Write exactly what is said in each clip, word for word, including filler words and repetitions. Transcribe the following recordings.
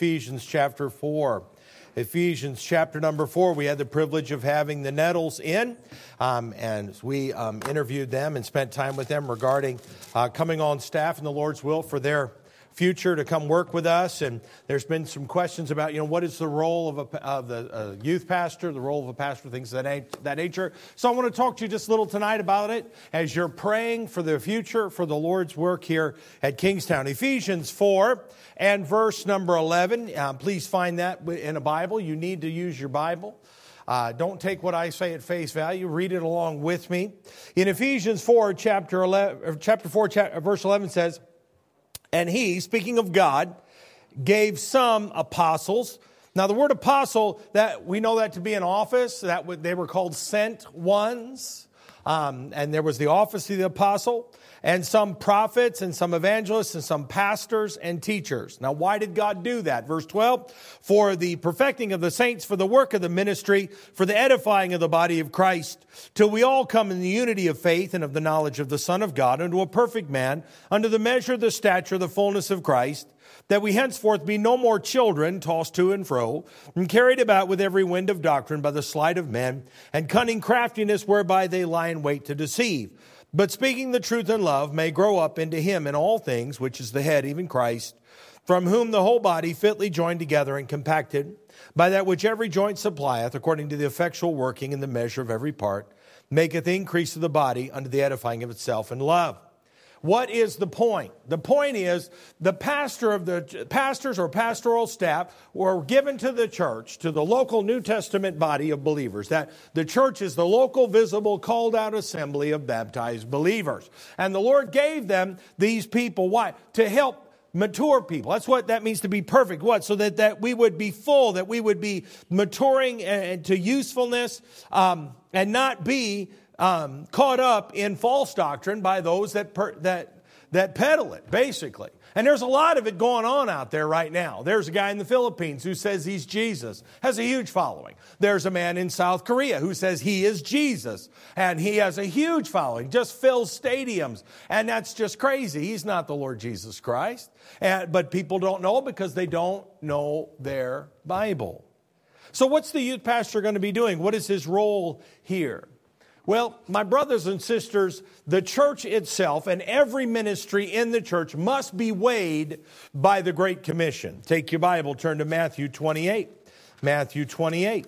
Ephesians chapter four. Ephesians chapter number four, we had the privilege of having the Nettles in, um, and we um, interviewed them and spent time with them regarding uh, coming on staff in the Lord's will for their future to come work with us. And there's been some questions about, you know, what is the role of, a, of the uh, youth pastor, the role of a pastor, things of that, that nature. So I want to talk to you just a little tonight about it as you're praying for the future, for the Lord's work here at Kingstown. Ephesians four and verse number eleven. Um, please find that in a Bible. You need to use your Bible. Uh, don't take what I say at face value. Read it along with me. In Ephesians four, chapter eleven, chapter four, chapter, verse eleven says, "And he," speaking of God, "gave some apostles." Now the word apostle, that we know that to be an office. That would, they were called sent ones. Um, and there was the office of the apostle. And some prophets and some evangelists and some pastors and teachers. Now why did God do that? Verse twelve, "For the perfecting of the saints, for the work of the ministry, for the edifying of the body of Christ, till we all come in the unity of faith and of the knowledge of the Son of God, unto a perfect man, unto the measure of the stature of the fullness of Christ, that we henceforth be no more children, tossed to and fro, and carried about with every wind of doctrine by the sleight of men, and cunning craftiness whereby they lie in wait to deceive. But speaking the truth in love may grow up into him in all things, which is the head, even Christ, from whom the whole body fitly joined together and compacted, by that which every joint supplieth, according to the effectual working in the measure of every part, maketh increase of the body unto the edifying of itself in love." What is the point? The point is the pastor of the pastors or pastoral staff were given to the church, to the local New Testament body of believers. That the church is the local, visible, called out assembly of baptized believers. And the Lord gave them these people. Why? To help mature people. That's what that means, to be perfect. What? So that, that we would be full, that we would be maturing and to usefulness, um, and not be Um, caught up in false doctrine by those that per, that that peddle it, basically. And there's a lot of it going on out there right now. There's a guy in the Philippines who says he's Jesus, has a huge following. There's a man in South Korea who says he is Jesus, and he has a huge following, just fills stadiums. And that's just crazy. He's not the Lord Jesus Christ. And, but people don't know because they don't know their Bible. So what's the youth pastor going to be doing? What is his role here? Well, my brothers and sisters, the church itself and every ministry in the church must be weighed by the Great Commission. Take your Bible, turn to Matthew twenty-eight. Matthew twenty-eight.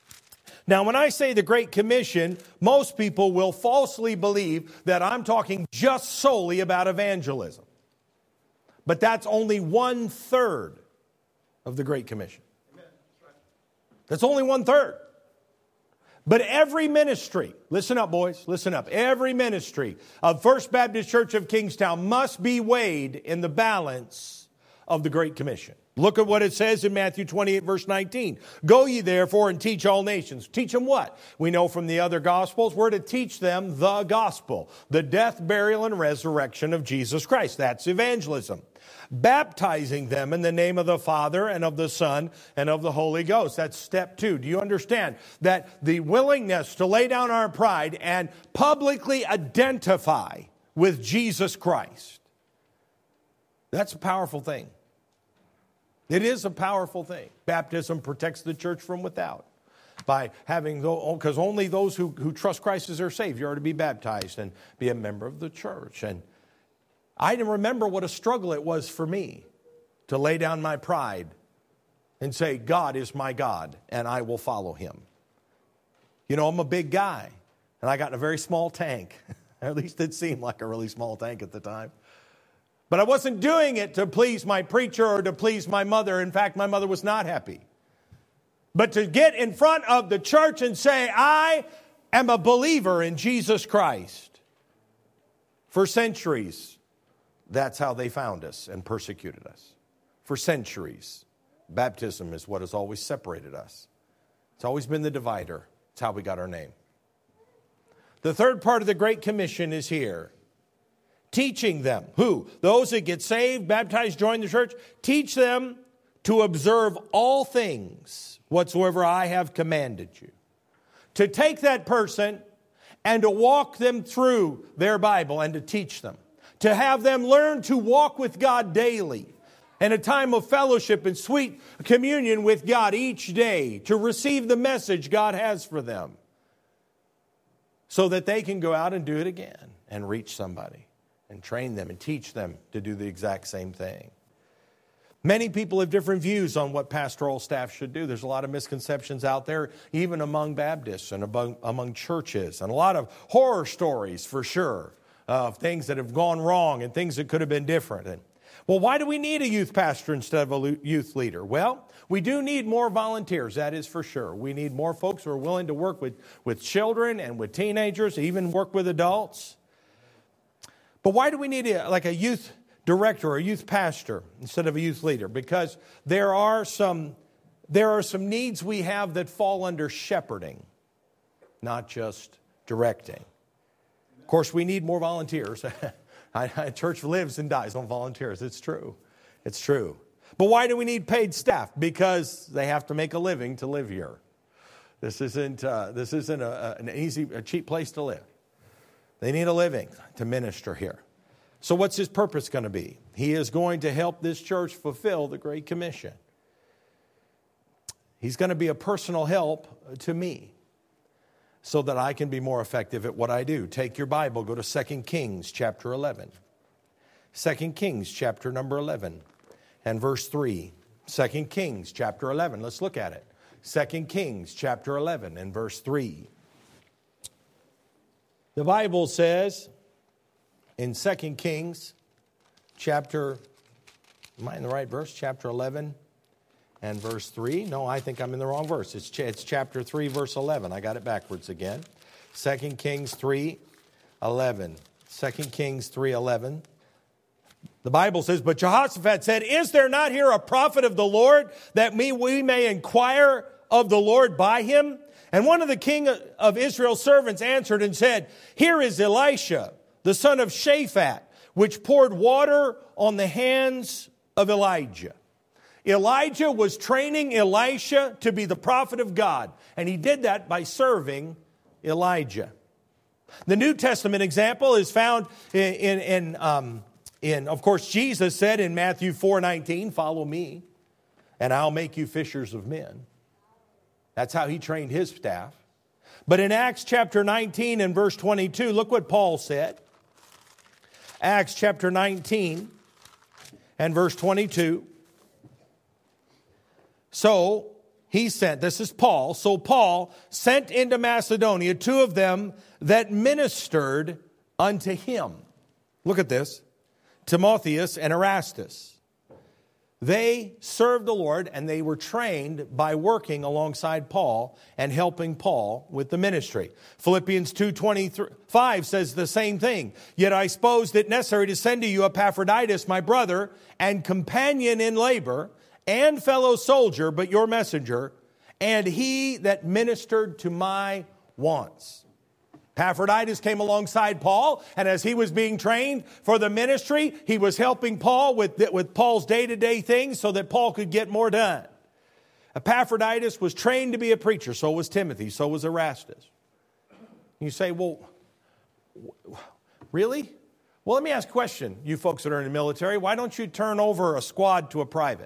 Now, when I say the Great Commission, most people will falsely believe that I'm talking just solely about evangelism. But that's only one third of the Great Commission. That's only one third. But every ministry, listen up, boys, listen up. Every ministry of First Baptist Church of Kingstown must be weighed in the balance of the Great Commission. Look at what it says in Matthew twenty-eight, verse nineteen. "Go ye therefore and teach all nations." Teach them what? We know from the other Gospels, we're to teach them the gospel, the death, burial, and resurrection of Jesus Christ. That's evangelism. "Baptizing them in the name of the Father and of the Son and of the Holy Ghost." That's step two. Do you understand that the willingness to lay down our pride and publicly identify with Jesus Christ? That's a powerful thing. It is a powerful thing. Baptism protects the church from without. By having, because only those who, who trust Christ as their Savior are to be baptized and be a member of the church. And I remember what a struggle it was for me to lay down my pride and say, God is my God and I will follow him. You know, I'm a big guy and I got in a very small tank. At least it seemed like a really small tank at the time. But I wasn't doing it to please my preacher or to please my mother. In fact, my mother was not happy. But to get in front of the church and say, I am a believer in Jesus Christ. For centuries, that's how they found us and persecuted us. For centuries, baptism is what has always separated us. It's always been the divider. It's how we got our name. The third part of the Great Commission is here. Teaching them. Who? Those that get saved, baptized, join the church. Teach them to observe all things whatsoever I have commanded you. To take that person and to walk them through their Bible and to teach them. To have them learn to walk with God daily. and a time of fellowship and sweet communion with God each day to receive the message God has for them so that they can go out and do it again and reach somebody and train them and teach them to do the exact same thing. Many people have different views on what pastoral staff should do. There's a lot of misconceptions out there, even among Baptists and among, among churches, and a lot of horror stories for sure of things that have gone wrong and things that could have been different. And well, why do we need a youth pastor instead of a youth leader? Well, we do need more volunteers, that is for sure. We need more folks who are willing to work with, with children and with teenagers, even work with adults. But why do we need a, like a youth director or a youth pastor instead of a youth leader? Because there are some, there are some needs we have that fall under shepherding, not just directing. Of course, we need more volunteers. A church lives and dies on volunteers. It's true. It's true. But why do we need paid staff? Because they have to make a living to live here. This isn't, uh, this isn't a, an easy, a cheap place to live. They need a living to minister here. So what's his purpose going to be? He is going to help this church fulfill the Great Commission. He's going to be a personal help to me so that I can be more effective at what I do. Take your Bible, go to Second Kings chapter eleven. Second Kings chapter number eleven and verse three. Second Kings chapter eleven. Let's look at it. Second Kings chapter eleven and verse three. The Bible says in Second Kings chapter, am I in the right verse? Chapter eleven and verse three. No, I think I'm in the wrong verse. It's, ch- it's chapter three, verse eleven. I got it backwards again. Second Kings three, eleven. Second Kings three, eleven. The Bible says, but Jehoshaphat said, is there not here a prophet of the Lord that we, we may inquire of the Lord by him? And one of the king of Israel's servants answered and said, here is Elisha, the son of Shaphat, which poured water on the hands of Elijah. Elijah was training Elisha to be the prophet of God, and he did that by serving Elijah. The New Testament example is found in, in, in, um, in of course, Jesus said in Matthew four nineteen, follow me, and I'll make you fishers of men. That's how he trained his staff. But in Acts chapter nineteen and verse twenty-two, look what Paul said. Acts chapter nineteen and verse twenty-two. So he sent, this is Paul, so Paul sent into Macedonia two of them that ministered unto him. Look at this. Timotheus and Erastus. They served the Lord and they were trained by working alongside Paul and helping Paul with the ministry. Philippians two twenty-five says the same thing. Yet I supposed it necessary to send to you Epaphroditus, my brother and companion in labor and fellow soldier, but your messenger, and he that ministered to my wants. Epaphroditus came alongside Paul, and as he was being trained for the ministry, he was helping Paul with, with Paul's day-to-day things so that Paul could get more done. Epaphroditus was trained to be a preacher, so was Timothy, so was Erastus. You say, well, really? Well, let me ask a question, you folks that are in the military. Why don't you turn over a squad to a private?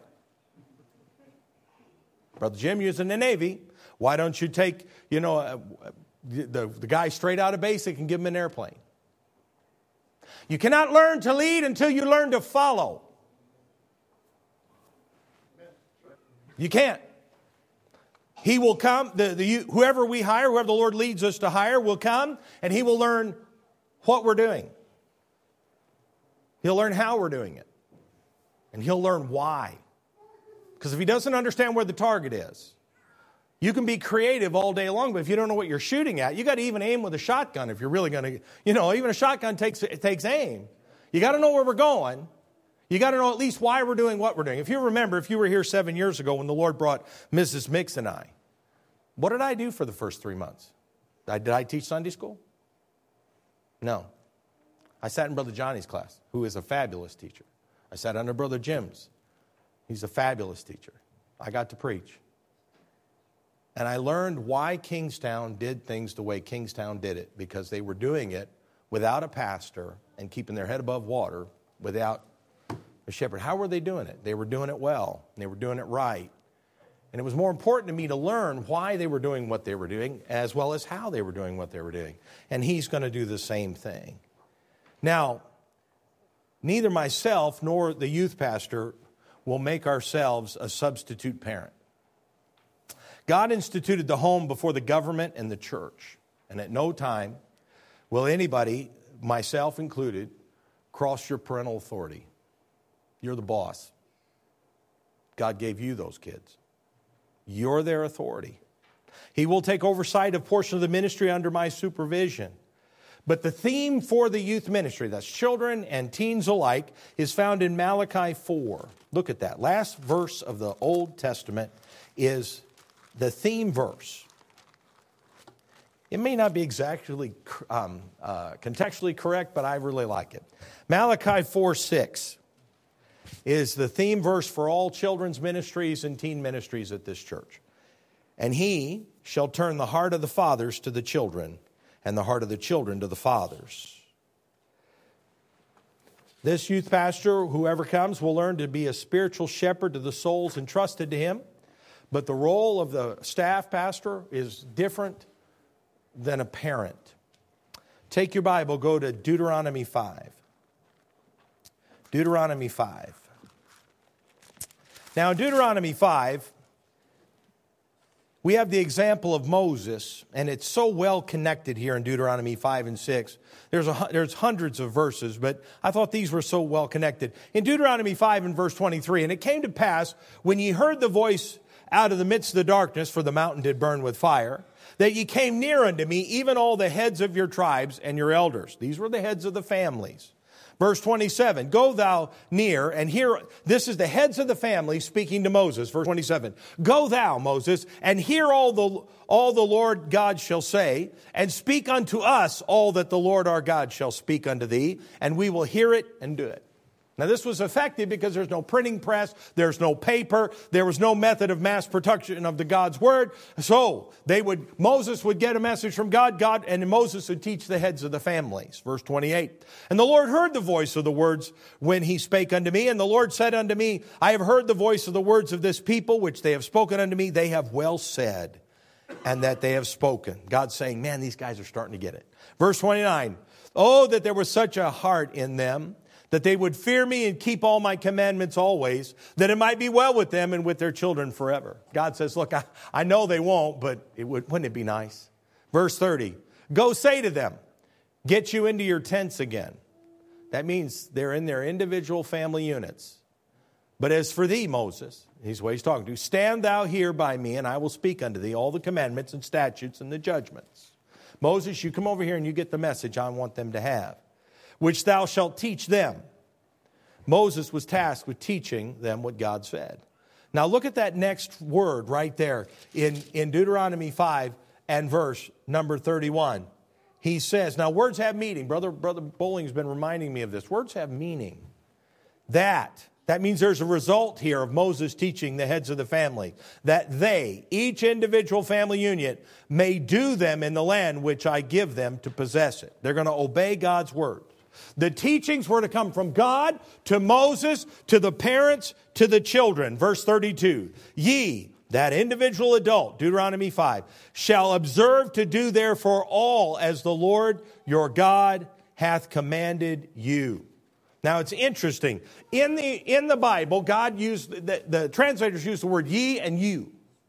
Brother Jim, you're in the Navy. Why don't you take, you know, uh, the, the guy straight out of basic and give him an airplane? You cannot learn to lead until you learn to follow. You can't. He will come, the, the, whoever we hire, whoever the Lord leads us to hire will come, and he will learn what we're doing. He'll learn how we're doing it. And he'll learn why. Because if he doesn't understand where the target is, you can be creative all day long, but if you don't know what you're shooting at, you got to even aim with a shotgun if you're really going to, you know, even a shotgun takes it takes aim. You got to know where we're going. You got to know at least why we're doing what we're doing. If you remember, if you were here seven years ago when the Lord brought Missus Mix and I, what did I do for the first three months? Did I teach Sunday school? No. I sat in Brother Johnny's class, who is a fabulous teacher. I sat under Brother Jim's. He's a fabulous teacher. I got to preach. And I learned why Kingstown did things the way Kingstown did it, because they were doing it without a pastor and keeping their head above water without a shepherd. How were they doing it? They were doing it well. And they were doing it right. And it was more important to me to learn why they were doing what they were doing, as well as how they were doing what they were doing. And he's going to do the same thing. Now, neither myself nor the youth pastor will make ourselves a substitute parent. God instituted the home before the government and the church. And at no time will anybody, myself included, cross your parental authority. You're the boss. God gave you those kids. You're their authority. He will take oversight of portion of the ministry under my supervision. But the theme for the youth ministry, that's children and teens alike, is found in Malachi four. Look at that. Last verse of the Old Testament is the theme verse. It may not be exactly um, uh, contextually correct, but I really like it. Malachi four six is the theme verse for all children's ministries and teen ministries at this church. And he shall turn the heart of the fathers to the children, and the heart of the children to the fathers. This youth pastor, whoever comes, will learn to be a spiritual shepherd to the souls entrusted to him. But the role of the staff pastor is different than a parent. Take your Bible, go to Deuteronomy five. Deuteronomy five. Now, in Deuteronomy five, we have the example of Moses, and it's so well connected here in Deuteronomy five and six. There's, a, there's hundreds of verses, but I thought these were so well connected. In Deuteronomy five and verse twenty-three, and it came to pass, when ye heard the voice out of the midst of the darkness, for the mountain did burn with fire, that ye came near unto me, even all the heads of your tribes and your elders. These were the heads of the families. Verse twenty-seven, go thou near and hear, this is the heads of the family speaking to Moses. Verse twenty-seven, go thou, Moses, and hear all the, all the Lord God shall say, and speak unto us all that the Lord our God shall speak unto thee, and we will hear it and do it. Now, this was effective because there's no printing press, there's no paper, there was no method of mass production of the God's word. So they would, Moses would get a message from God, God, and Moses would teach the heads of the families. Verse twenty-eight. And the Lord heard the voice of the words when he spake unto me, and the Lord said unto me, I have heard the voice of the words of this people, which they have spoken unto me. They have well said, and that they have spoken. God's saying, man, these guys are starting to get it. Verse twenty-nine. Oh, that there was such a heart in them, that they would fear me and keep all my commandments always, that it might be well with them and with their children forever. God says, look, I, I know they won't, but it would, wouldn't it be nice? Verse thirty, go say to them, get you into your tents again. That means they're in their individual family units. But as for thee, Moses, he's what he's talking to, stand thou here by me, and I will speak unto thee all the commandments and statutes and the judgments. Moses, you come over here and you get the message I want them to have, which thou shalt teach them. Moses was tasked with teaching them what God said. Now look at that next word right there in, in Deuteronomy five and verse number thirty-one. He says, now words have meaning. Brother, Brother Bowling's been reminding me of this. Words have meaning. That, that means there's a result here of Moses teaching the heads of the family. That they, each individual family unit, may do them in the land which I give them to possess it. They're going to obey God's word. The teachings were to come from God to Moses, to the parents, to the children. Verse thirty-two, ye, that individual adult, Deuteronomy five, shall observe to do therefore all as the Lord your God hath commanded you. Now it's interesting. In the, in the Bible, God used, the, the translators use the word ye and you.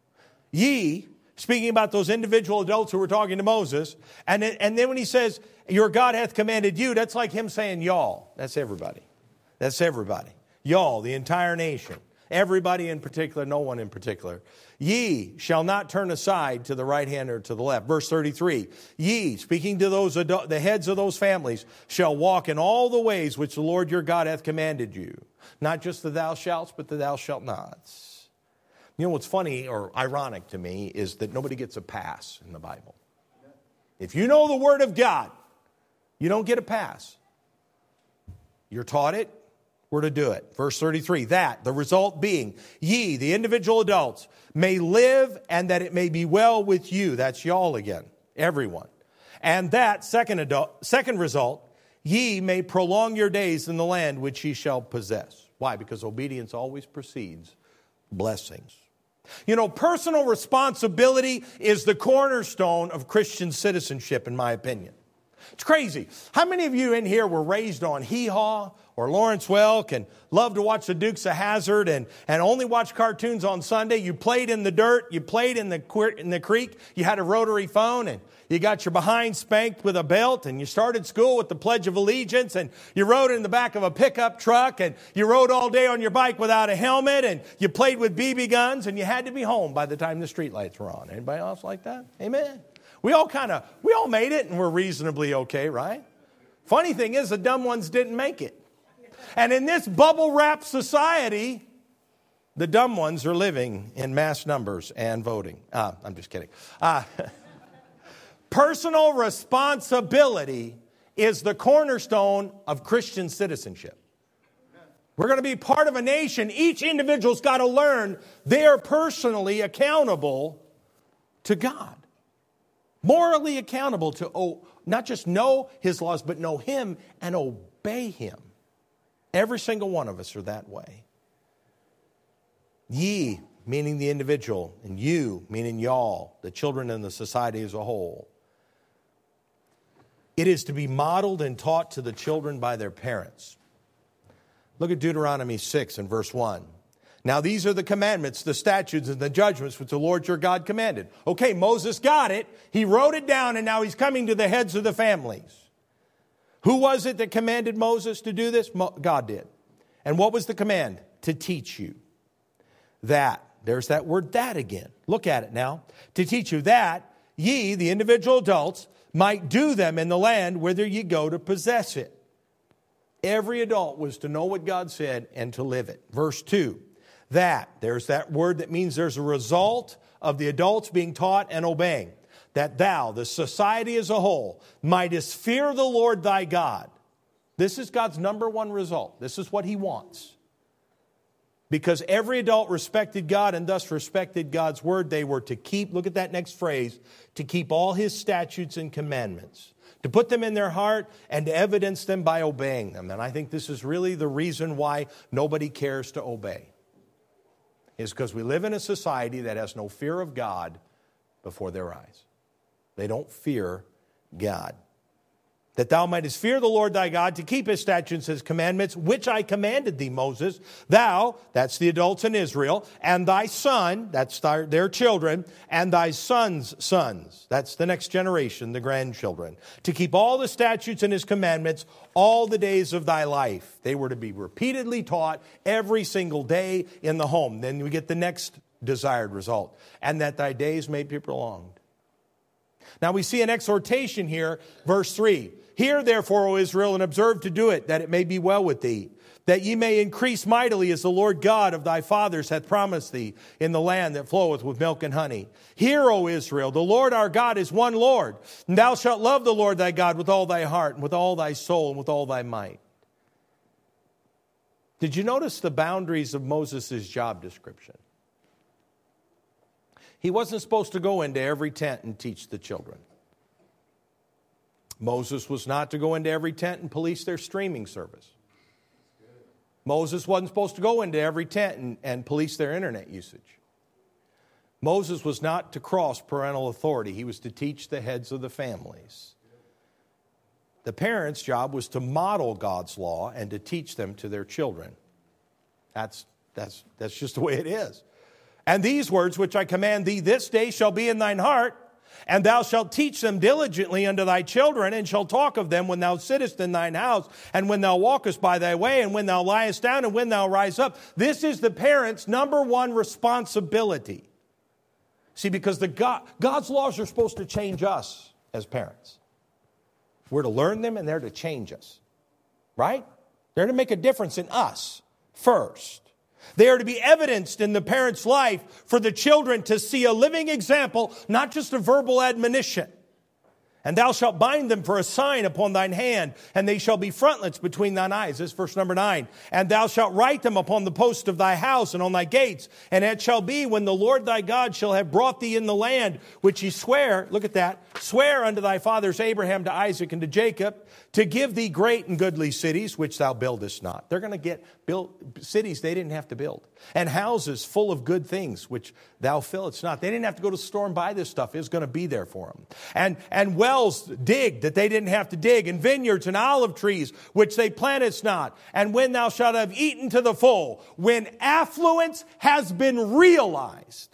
Ye, speaking about those individual adults who were talking to Moses. And, and then when he says, your God hath commanded you, that's like him saying y'all. That's everybody. That's everybody. Y'all, the entire nation. Everybody in particular, no one in particular. Ye shall not turn aside to the right hand or to the left. Verse thirty-three. Ye, speaking to those adult, the heads of those families, shall walk in all the ways which the Lord your God hath commanded you. Not just the thou shalt, but the thou shalt nots. You know what's funny or ironic to me is that nobody gets a pass in the Bible. If you know the Word of God, you don't get a pass. You're taught it, we're to do it. Verse thirty-three, that, the result being, ye, the individual adults, may live and that it may be well with you. That's y'all again, everyone. And that, second, adult, second result, ye may prolong your days in the land which ye shall possess. Why? Because obedience always precedes blessings. You know, personal responsibility is the cornerstone of Christian citizenship, in my opinion. It's crazy. How many of you in here were raised on Hee Haw or Lawrence Welk and loved to watch the Dukes of Hazzard and, and only watch cartoons on Sunday? You played in the dirt. You played in the, in the creek. You had a rotary phone and you got your behind spanked with a belt, and you started school with the Pledge of Allegiance, and you rode in the back of a pickup truck, and you rode all day on your bike without a helmet, and you played with B B guns, and you had to be home by the time the streetlights were on. Anybody else like that? Amen. We all kind of, we all made it, and we're reasonably okay, right? Funny thing is, the dumb ones didn't make it. And in this bubble-wrap society, the dumb ones are living in mass numbers and voting. Uh, I'm just kidding. Uh, personal responsibility is the cornerstone of Christian citizenship. We're going to be part of a nation. Each individual's got to learn they're personally accountable to God. Morally accountable to oh, not just know His laws, but know Him and obey Him. Every single one of us are that way. Ye, meaning the individual, and you, meaning y'all, the children and the society as a whole. It is to be modeled and taught to the children by their parents. Look at Deuteronomy six and verse one. Now these are the commandments, the statutes, and the judgments which the Lord your God commanded. Okay, Moses got it. He wrote it down, and now he's coming to the heads of the families. Who was it that commanded Moses to do this? God did. And what was the command? To teach you that. There's that word that again. Look at it now. To teach you that ye, the individual adults, might do them in the land whither ye go to possess it. Every adult was to know what God said and to live it. Verse two. That. There's that word that means there's a result of the adults being taught and obeying. That thou, the society as a whole, mightest fear the Lord thy God. This is God's number one result. This is what He wants. Because every adult respected God and thus respected God's word, they were to keep, look at that next phrase, to keep all His statutes and commandments, to put them in their heart and to evidence them by obeying them. And I think this is really the reason why nobody cares to obey. Is because we live in a society that has no fear of God before their eyes. They don't fear God. That thou mightest fear the Lord thy God, to keep His statutes, His commandments, which I commanded thee, Moses. Thou, that's the adults in Israel, and thy son, that's their children, and thy son's sons, that's the next generation, the grandchildren, to keep all the statutes and His commandments all the days of thy life. They were to be repeatedly taught every single day in the home. Then we get the next desired result. And that thy days may be prolonged. Now we see an exhortation here, verse three. Hear therefore, O Israel, and observe to do it, that it may be well with thee, that ye may increase mightily as the Lord God of thy fathers hath promised thee in the land that floweth with milk and honey. Hear, O Israel, the Lord our God is one Lord, and thou shalt love the Lord thy God with all thy heart, and with all thy soul, and with all thy might. Did you notice the boundaries of Moses' job description? He wasn't supposed to go into every tent and teach the children. Moses was not to go into every tent and police their streaming service. Moses wasn't supposed to go into every tent and, and police their internet usage. Moses was not to cross parental authority. He was to teach the heads of the families. The parents' job was to model God's law and to teach them to their children. That's, that's, that's just the way it is. And these words which I command thee this day shall be in thine heart, and thou shalt teach them diligently unto thy children, and shalt talk of them when thou sittest in thine house, and when thou walkest by thy way, and when thou liest down, and when thou rise up. This is the parent's number one responsibility. See, because the God, God's laws are supposed to change us as parents. We're to learn them, and they're to change us. Right? They're to make a difference in us first. They are to be evidenced in the parent's life for the children to see a living example, not just a verbal admonition. And thou shalt bind them for a sign upon thine hand, and they shall be frontlets between thine eyes. This is verse number nine. And thou shalt write them upon the posts of thy house and on thy gates. And it shall be when the Lord thy God shall have brought thee in the land which he sware, look at that, swear unto thy fathers Abraham, to Isaac, and to Jacob, to give thee great and goodly cities, which thou buildest not. They're going to get built cities they didn't have to build. And houses full of good things, which thou fillest not. They didn't have to go to the store and buy this stuff. It was going to be there for them. And, and wells digged that they didn't have to dig, and vineyards and olive trees, which they plantedst not. And when thou shalt have eaten to the full, when affluence has been realized.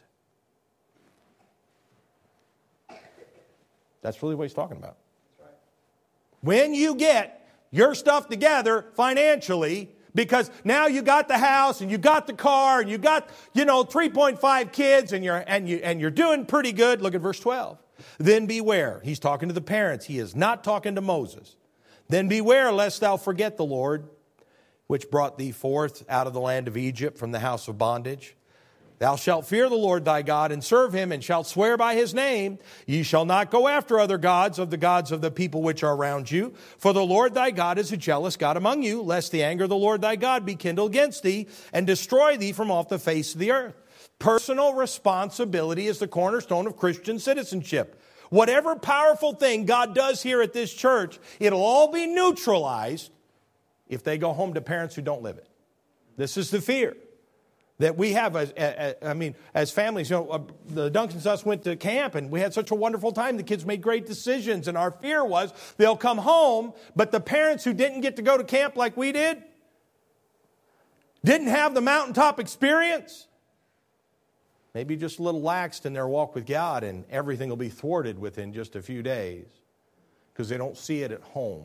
That's really what he's talking about. When you get your stuff together financially, because now you got the house and you got the car and you got, you know, three point five kids and you're and you and you're doing pretty good. Look at verse twelve. Then beware. He's talking to the parents. He is not talking to Moses. Then beware lest thou forget the Lord, which brought thee forth out of the land of Egypt from the house of bondage. Thou shalt fear the Lord thy God and serve him, and shalt swear by his name. Ye shall not go after other gods of the gods of the people which are around you. For the Lord thy God is a jealous God among you, lest the anger of the Lord thy God be kindled against thee, and destroy thee from off the face of the earth. Personal responsibility is the cornerstone of Christian citizenship. Whatever powerful thing God does here at this church, it'll all be neutralized if they go home to parents who don't live it. This is the fear that we have, as, as, I mean, as families. You know, uh, the Duncans us went to camp, and we had such a wonderful time. The kids made great decisions, and our fear was they'll come home, but the parents who didn't get to go to camp like we did, didn't have the mountaintop experience, maybe just a little laxed in their walk with God, and everything will be thwarted within just a few days because they don't see it at home.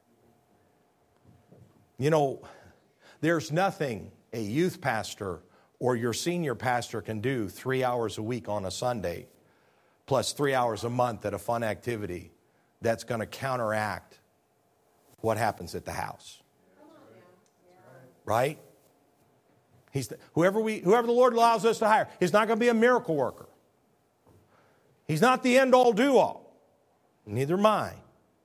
You know, there's nothing a youth pastor or your senior pastor can do three hours a week on a Sunday, plus three hours a month at a fun activity, that's going to counteract what happens at the house. Right? He's the, whoever we, whoever the Lord allows us to hire, he's not going to be a miracle worker. He's not the end-all, do-all. Neither am I.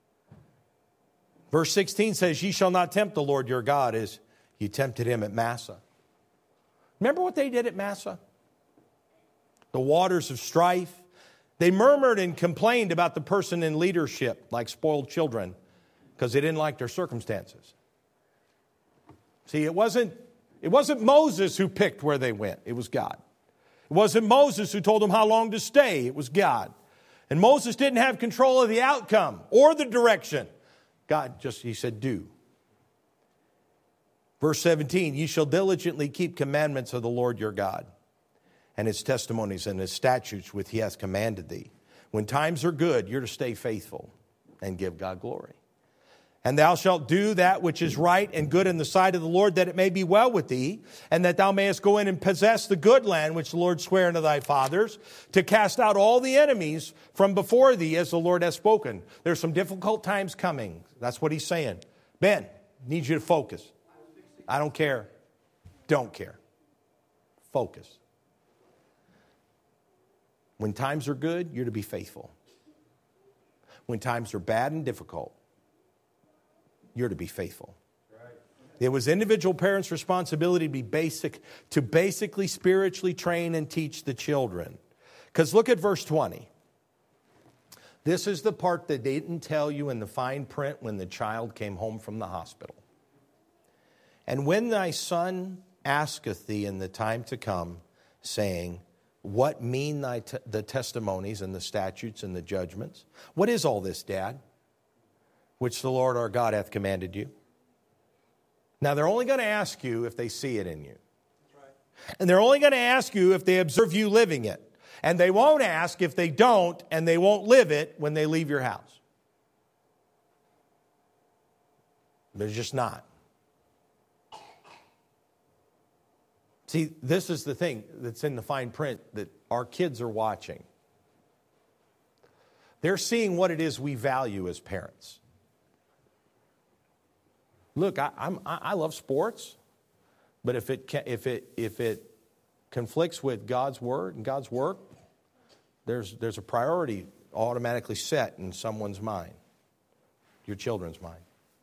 Verse sixteen says, ye shall not tempt the Lord your God as you tempted him at Massah. Remember what they did at Massah? The waters of strife. They murmured and complained about the person in leadership like spoiled children because they didn't like their circumstances. See, it wasn't, it wasn't Moses who picked where they went. It was God. It wasn't Moses who told them how long to stay. It was God. And Moses didn't have control of the outcome or the direction. God just, he said, do. Verse seventeen, ye shall diligently keep commandments of the Lord your God, and his testimonies and his statutes which he hath commanded thee. When times are good, you're to stay faithful and give God glory. And thou shalt do that which is right and good in the sight of the Lord, that it may be well with thee, and that thou mayest go in and possess the good land which the Lord sware unto thy fathers, to cast out all the enemies from before thee, as the Lord hath spoken. There's some difficult times coming. That's what he's saying. Ben, need you to focus. I don't care. Don't care. Focus. When times are good, you're to be faithful. When times are bad and difficult, you're to be faithful. Right. It was individual parents' responsibility to be basic, to basically spiritually train and teach the children. Because look at verse twenty. This is the part that they didn't tell you in the fine print when the child came home from the hospital. And when thy son asketh thee in the time to come, saying, what mean thy te- the testimonies and the statutes and the judgments? What is all this, Dad, which the Lord our God hath commanded you? Now, they're only going to ask you if they see it in you. That's right. And they're only going to ask you if they observe you living it. And they won't ask if they don't, and they won't live it when they leave your house. They're just not. See, this is the thing that's in the fine print that our kids are watching. They're seeing what it is we value as parents. Look, I, I'm, I love sports, but if it if it if it conflicts with God's word and God's work, there's there's a priority automatically set in someone's mind, your children's mind.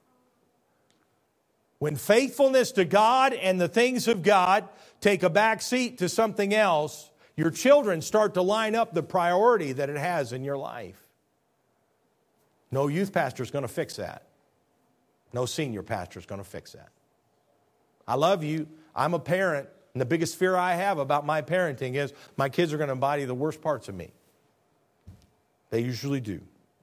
When faithfulness to God and the things of God take a back seat to something else, your children start to line up the priority that it has in your life. No youth pastor is going to fix that. No senior pastor is going to fix that. I love you. I'm a parent. And the biggest fear I have about my parenting is my kids are going to embody the worst parts of me. They usually do.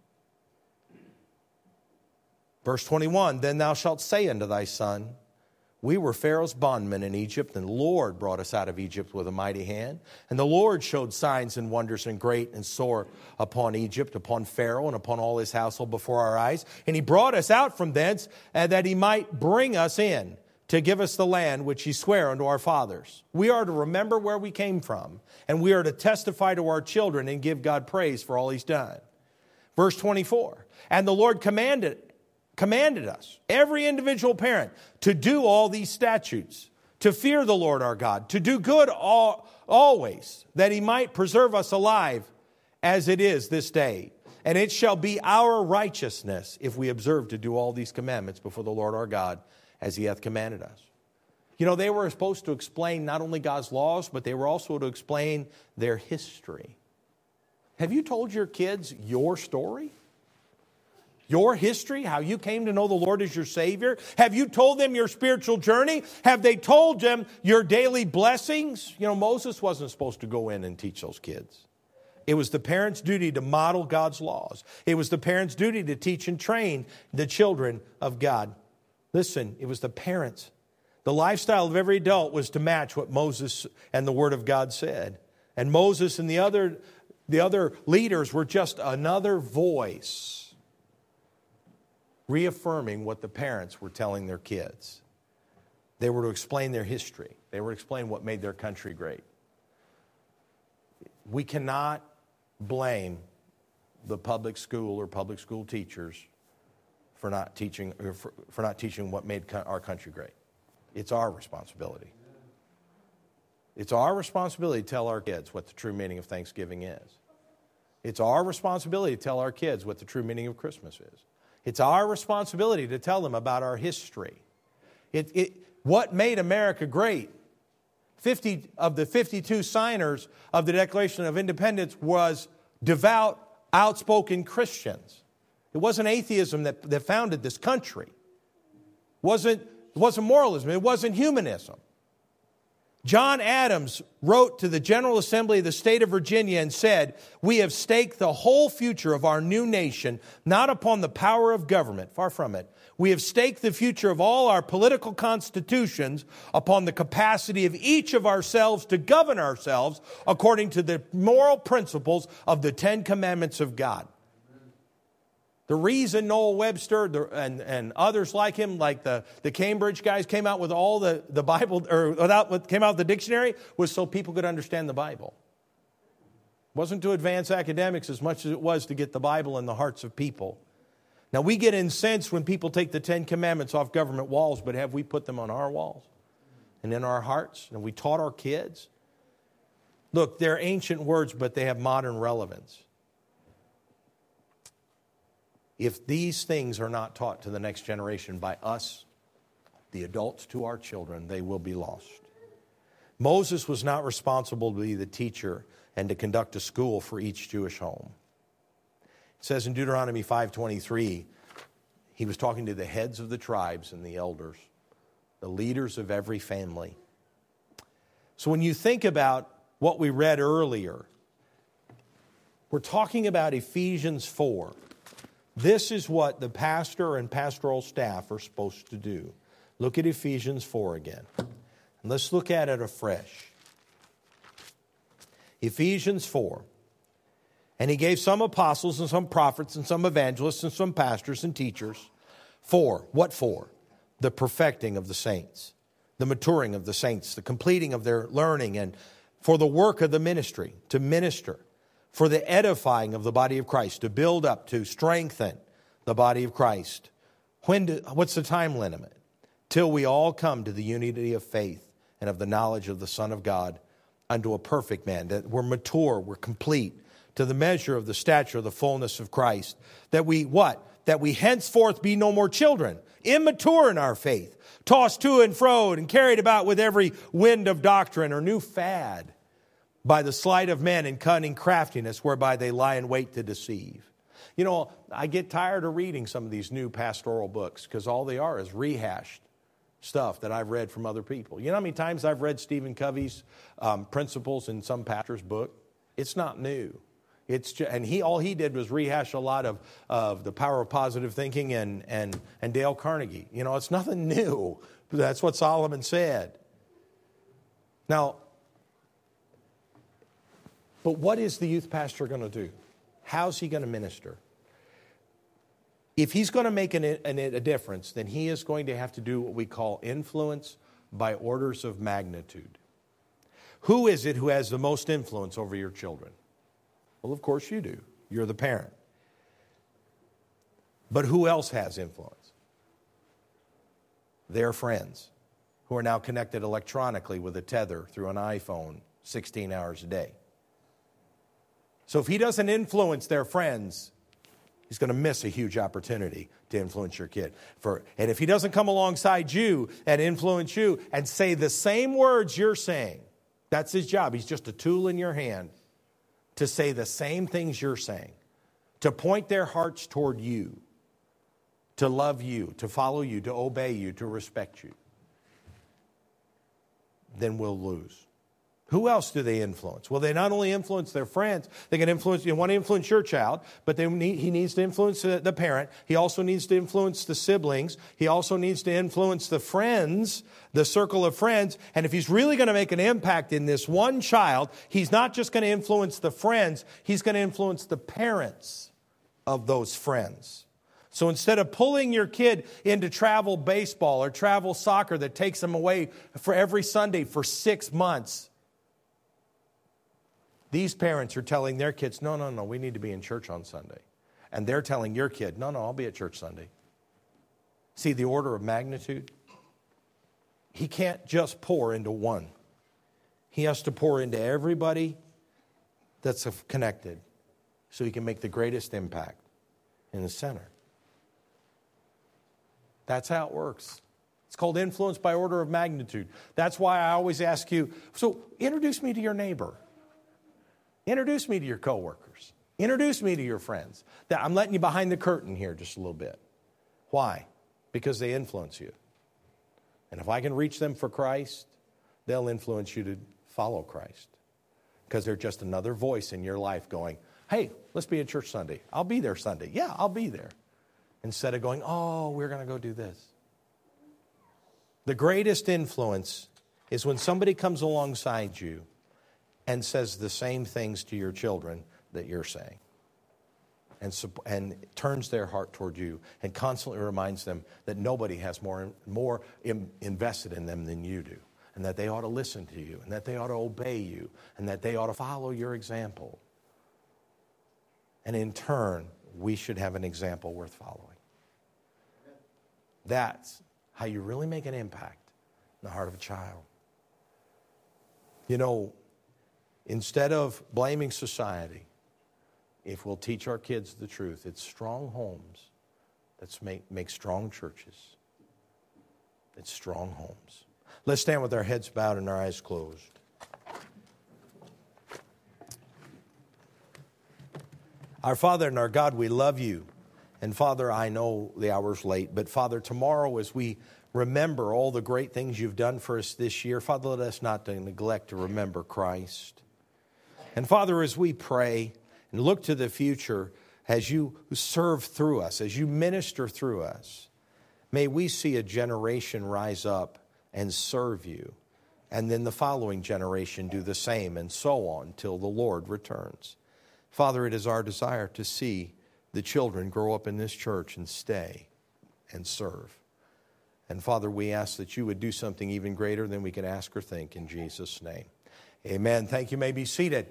Verse twenty-one, then thou shalt say unto thy son, we were Pharaoh's bondmen in Egypt, and the Lord brought us out of Egypt with a mighty hand. And the Lord showed signs and wonders and great and sore upon Egypt, upon Pharaoh, and upon all his household before our eyes. And he brought us out from thence, and that he might bring us in to give us the land which he sware unto our fathers. We are to remember where we came from, and we are to testify to our children and give God praise for all he's done. Verse twenty-four, and the Lord commanded commanded us, every individual parent, to do all these statutes, to fear the Lord our God, to do good all, always, that he might preserve us alive as it is this day. And it shall be our righteousness if we observe to do all these commandments before the Lord our God, as he hath commanded us. You know, they were supposed to explain not only God's laws, but they were also to explain their history. Have you told your kids your story? Your history, how you came to know the Lord as your Savior? Have you told them your spiritual journey? Have they told them your daily blessings? You know, Moses wasn't supposed to go in and teach those kids. It was the parents' duty to model God's laws. It was the parents' duty to teach and train the children of God. Listen, it was the parents. The lifestyle of every adult was to match what Moses and the Word of God said. And Moses and the other, the other leaders were just another voice reaffirming what the parents were telling their kids. They were to explain their history. They were to explain what made their country great. We cannot blame the public school or public school teachers for not teaching or for, for not teaching what made co- our country great. It's our responsibility. It's our responsibility to tell our kids what the true meaning of Thanksgiving is. It's our responsibility to tell our kids what the true meaning of Christmas is. It's our responsibility to tell them about our history. It, it, what made America great? fifty of the fifty-two signers of the Declaration of Independence was devout, outspoken Christians. It wasn't atheism that, that founded this country. It wasn't, it wasn't moralism. It wasn't humanism. John Adams wrote to the General Assembly of the state of Virginia and said, we have staked the whole future of our new nation not upon the power of government, far from it. We have staked the future of all our political constitutions upon the capacity of each of ourselves to govern ourselves according to the moral principles of the Ten Commandments of God. The reason Noel Webster and, and others like him, like the, the Cambridge guys, came out with all the, the Bible, or without what came out with the dictionary, was so people could understand the Bible. It wasn't to advance academics as much as it was to get the Bible in the hearts of people. Now, we get incensed when people take the Ten Commandments off government walls, but have we put them on our walls and in our hearts? And we taught our kids? Look, they're ancient words, but they have modern relevance. If these things are not taught to the next generation by us, the adults to our children, they will be lost. Moses was not responsible to be the teacher and to conduct a school for each Jewish home. It says in Deuteronomy five twenty-three, he was talking to the heads of the tribes and the elders, the leaders of every family. So when you think about what we read earlier, we're talking about Ephesians four. This is what the pastor and pastoral staff are supposed to do. Look at Ephesians four again. And let's look at it afresh. Ephesians four. And he gave some apostles and some prophets and some evangelists and some pastors and teachers. For, what for? The perfecting of the saints, the maturing of the saints, the completing of their learning, and for the work of the ministry, to minister, for the edifying of the body of Christ, to build up, to strengthen the body of Christ. When do, what's the time limit? Till we all come to the unity of faith and of the knowledge of the Son of God, unto a perfect man, that we're mature, we're complete, to the measure of the stature of the fullness of Christ. That we, what? That we henceforth be no more children, immature in our faith, tossed to and fro and carried about with every wind of doctrine or new fad, by the sleight of men and cunning craftiness, whereby they lie in wait to deceive. You know, I get tired of reading some of these new pastoral books because all they are is rehashed stuff that I've read from other people. You know how many times I've read Stephen Covey's um, principles in some pastor's book? It's not new. It's just, and he all he did was rehash a lot of, of the power of positive thinking and, and, and Dale Carnegie. You know, it's nothing new. That's what Solomon said. Now, but what is the youth pastor going to do? How's he going to minister? If he's going to make an, an, a difference, then he is going to have to do what we call influence by orders of magnitude. Who is it who has the most influence over your children? Well, of course you do. You're the parent. But who else has influence? Their friends, who are now connected electronically with a tether through an iPhone sixteen hours a day. So if he doesn't influence their friends, he's going to miss a huge opportunity to influence your kid. For, and if he doesn't come alongside you and influence you and say the same words you're saying, that's his job. He's just a tool in your hand to say the same things you're saying, to point their hearts toward you, to love you, to follow you, to obey you, to respect you. Then we'll lose. Who else do they influence? Well, they not only influence their friends, they can influence, you want to influence your child, but they need, he needs to influence the, the parent. He also needs to influence the siblings. He also needs to influence the friends, the circle of friends. And if he's really going to make an impact in this one child, he's not just going to influence the friends, he's going to influence the parents of those friends. So instead of pulling your kid into travel baseball or travel soccer that takes them away for every Sunday for six months, these parents are telling their kids, no, no, no, we need to be in church on Sunday. And they're telling your kid, no, no, I'll be at church Sunday. See the order of magnitude? He can't just pour into one. He has to pour into everybody that's connected so he can make the greatest impact in the center. That's how it works. It's called influence by order of magnitude. That's why I always ask you, so introduce me to your neighbor. Introduce me to your coworkers. Introduce me to your friends. I'm letting you behind the curtain here just a little bit. Why? Because they influence you. And if I can reach them for Christ, they'll influence you to follow Christ. Because they're just another voice in your life going, hey, let's be at church Sunday. I'll be there Sunday. Yeah, I'll be there. Instead of going, oh, we're going to go do this. The greatest influence is when somebody comes alongside you and says the same things to your children that you're saying. And, and turns their heart toward you and constantly reminds them that nobody has more, more im, invested in them than you do. And that they ought to listen to you. And that they ought to obey you. And that they ought to follow your example. And in turn, we should have an example worth following. That's how you really make an impact in the heart of a child. You know, instead of blaming society, if we'll teach our kids the truth, it's strong homes that make, make strong churches. It's strong homes. Let's stand with our heads bowed and our eyes closed. Our Father and our God, we love you. And Father, I know the hour's late, but Father, tomorrow as we remember all the great things you've done for us this year, Father, let us not neglect to remember Christ. And Father, as we pray and look to the future, as you serve through us, as you minister through us, may we see a generation rise up and serve you, and then the following generation do the same, and so on till the Lord returns. Father, it is our desire to see the children grow up in this church and stay and serve. And Father, we ask that you would do something even greater than we can ask or think in Jesus' name. Amen. Thank you. You may be seated.